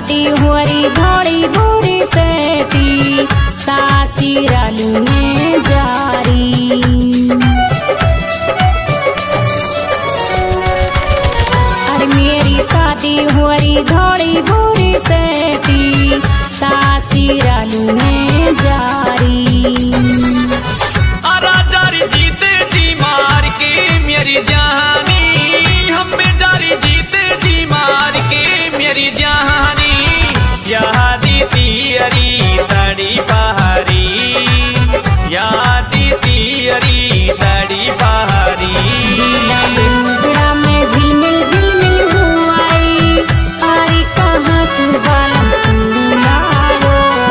शादी हुरी घोड़ी बुरी सेती सासी रालू में जारी। अरे मेरी शादी हुरी घोड़ी बुरी सेती सासी रालू में जारी। जारी जीते जी मार के मेरी जहानी हम पे जारी जीते जी मार के मेरी जहानी। यादी तियरी तड़ी पहाड़ी यादी तियरी तड़ी पहाड़ी। में झिलमिल झिलमिल हुआई अरे कहाँ सुबालम तुलारो।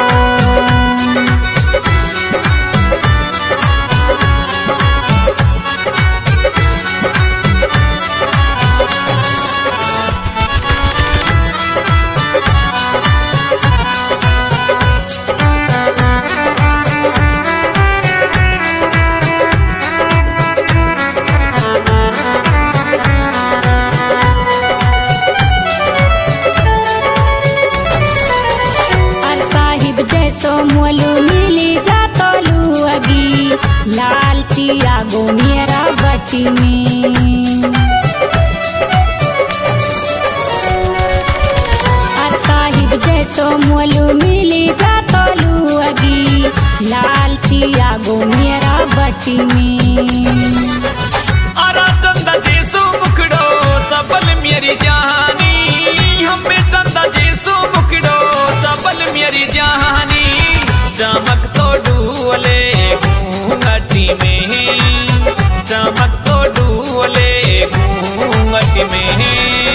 मोलू मिली जातोलू अगी लाल चिया गो मेरा बटी में। साहिब जैसो मोलू मिली जातोलू अगी लाल चिया गो मेरा बटी में। अरा चंदा जैसो मुखड़ो सबल मेरी जहानी हम पे चंदा जैसो मुखड़ो सबल मेरी जहानी। चमक तो डूले घूंघट में चमक तो डूले घूंघट में।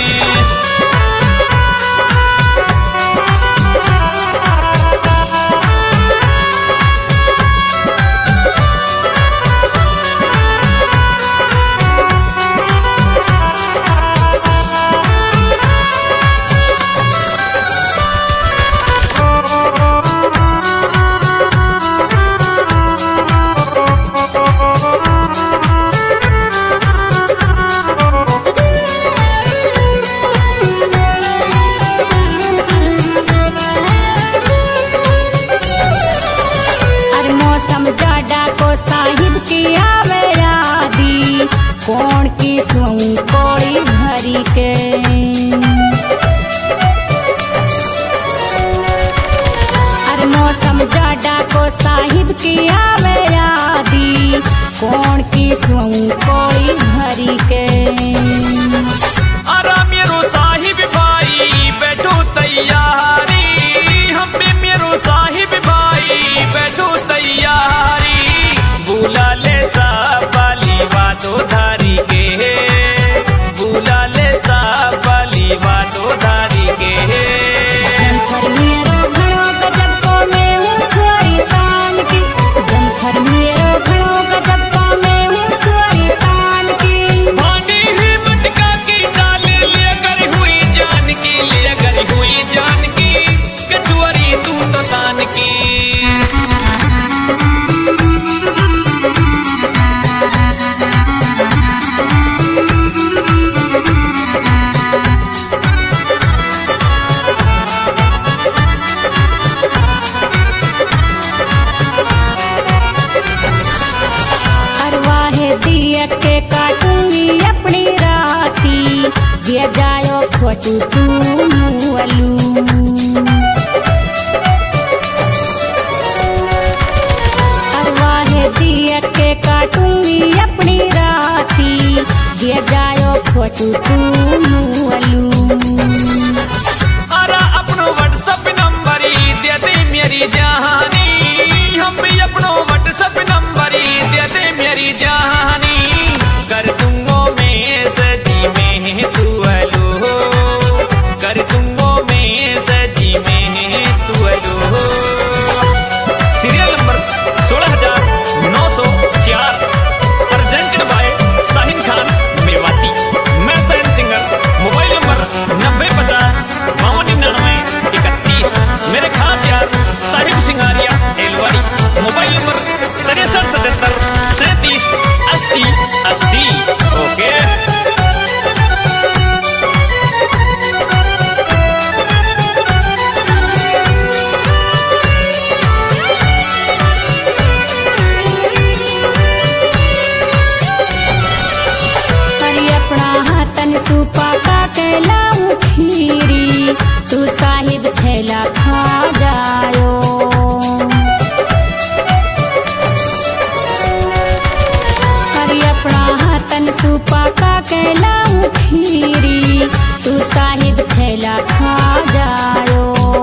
साहिब की आवे यादी कौन की सुऊं कोड़ी भरी के। अरे मौसम जाडा को साहिब की आवे यादी कौन की सुऊं कोड़ी भरी के। अरे मेरो साहिब भाई बैठो तैयारी हम पे मेरो साहिब भाई बैठो तैयारी। बुला ले साबाली वादो धारी के बुला ले साबाली वादो धारी के। जमखर मेरो घड़ो गजब को मैं हूँ छोरी तान की जमखर मेरो घड़ो गजब को मैं हूँ छोरी तान की। भांडी ही मटका की डाल ले कर हुई जान की ले कर हुई जान की कचुअरी तू तो तान की। के काटूंगी अपनी राती ये जायो खोटू तू मुअलू। अरवाहे दिया के काटूंगी अपनी राती ये जायो खोटू तू मुअलू। अरे अपनो व्हाट्सएप नंबर दे दे मेरी जहानी हम भी अपनो व्हाट्सएप नंबर दे दे मेरी जहानी। कर दूंगो में सजी में तू अलो कर दूंगो में सजी में तू अलो। Serial number 16,904 presented by Shaheen Khan Mewati. मैं सैन सिंगर तू साहिब छैला खा जायो। अरे अपना हाथन सुपा का कैला खीरी, तू साहिब छैला खा जायो।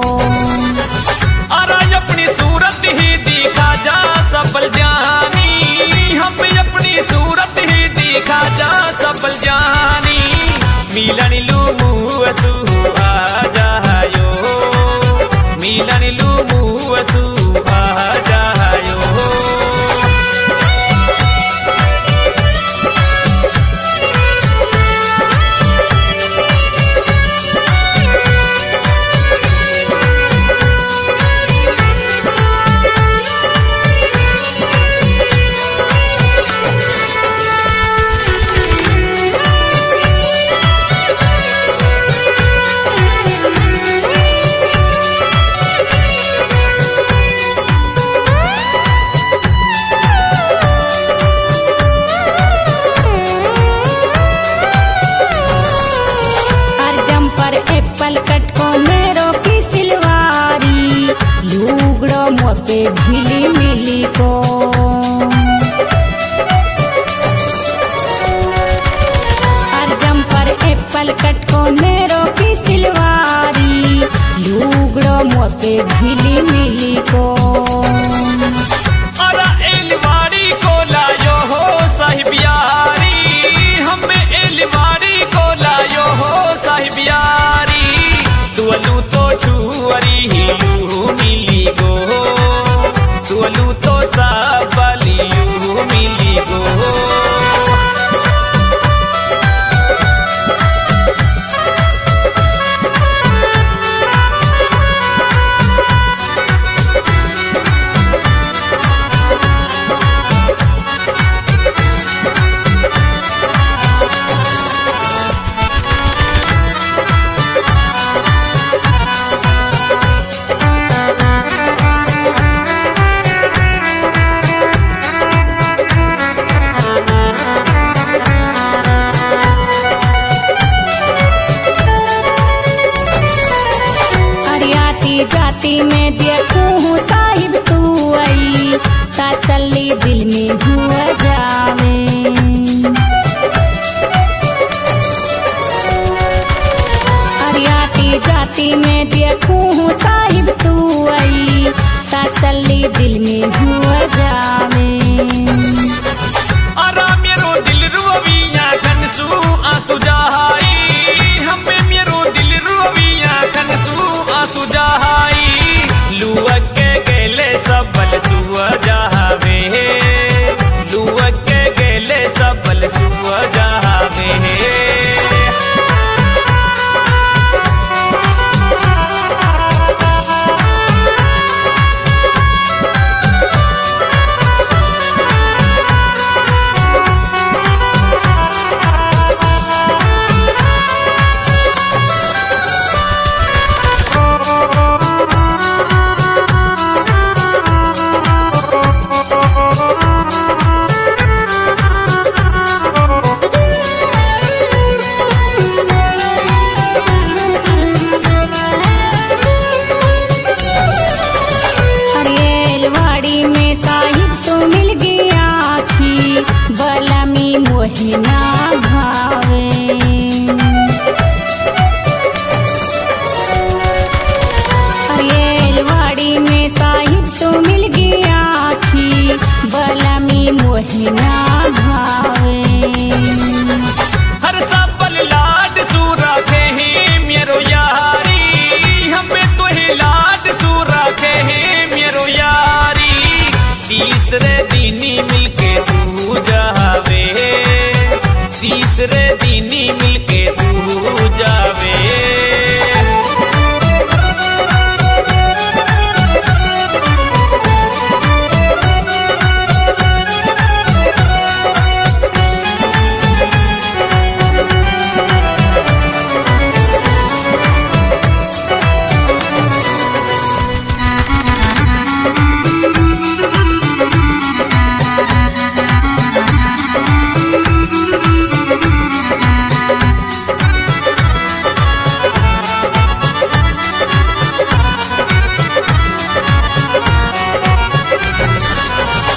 अरे अपनी सूरत ही दिखा जा सफल जानी, हम अपनी सूरत ही दिखा जा सफल जानी। मिलन लूमू असू आ जायो, मिलन लूमू असू आ जायो। एप्पल कट को मेरो की सिलवारी, लूगड़ो मोपे झिली मिली को। अर्जम पर एप्पल कट को मेरो की सिलवारी, लूगड़ो मोपे झिली मिली को। अरे एलवारी को लायो हो साहिब यारी, हमें एलवारी को लायो हो साहिब यारी। तुअलू तो छुअरी हिलू मिली गो, तुअलू तो सबलियू मिली गो। जाती में देखूं साहिब तू आई, तसल्ली दिल में हुआ जावे। अरियाती जाती में देखूं साहिब तू आई, तसल्ली दिल में हुआ जावे। अरा मेरो दिल रुविया कनसू आंसू जहाई, हमें मेरो दिल रुविया कनसू आंसू जहाई। लुअक के गेले सबल सुआ जहावे, लुअक के गेले सबल सुआ जहावे। बलमी मोहिना भावे। अरेलवाड़ी में साहिब सो मिल गया थी, बलमी मोहिना भावे।